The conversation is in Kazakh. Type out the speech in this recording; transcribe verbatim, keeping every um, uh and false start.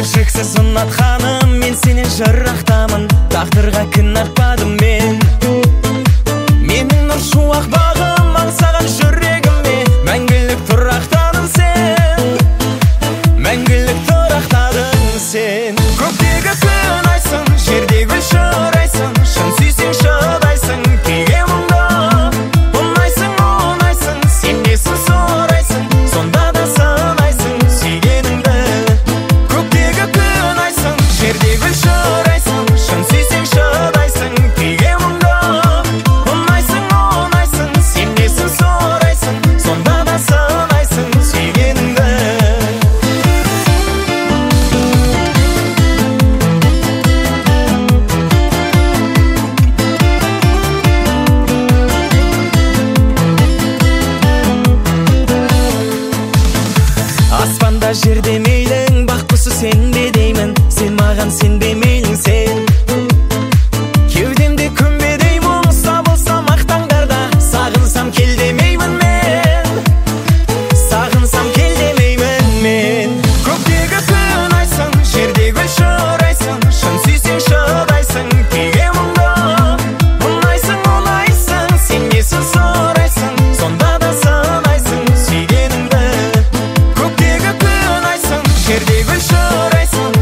Кіршіксіз ұнатқаным, мен сенен жырақтамын. Тағдырға кін артпадым мен. Менің нұр шуақ бағым, аңсаған жүрегіме мәңгілік тұрақтадың сен. Мәңгілік тұрақтадың сен. Көктегі күн айсың, жерде гүл шырайсың. Шын сүйсең шыдайсың күйге мұңда. Ұнайсың, ұнайсың, сен несін сұрайсың, сонда да сынайсың сүйгеніңді. Көктегі күн айсың, жерде гүл шырайсың. Шын сүйсең шыдайсың күйге мұңда. Ұнайсың, ұнайсың, сен несін сұрайсың, сонда да сынайсың сүйгеніңді. Аспанда жерде мейлің, бақ құсы сен бе деймін. Сен маған сенбе мейлің сен. Кеудемде күнбедей мұң, сабылсам ақ таңдарда. Сағынсам кел демеймін мен. Сағынсам кел демеймін мен. Көктегі күн айсың, жерде гүл шырайсың. Шын сүйсең шыдайсың күйге мұңда. Ұнайсың, ұнайсың, сен несін сұрайсың, сонда да сынайсың сүйгеніңді. Көктегі күн айсың, жерде гүл шырайсың.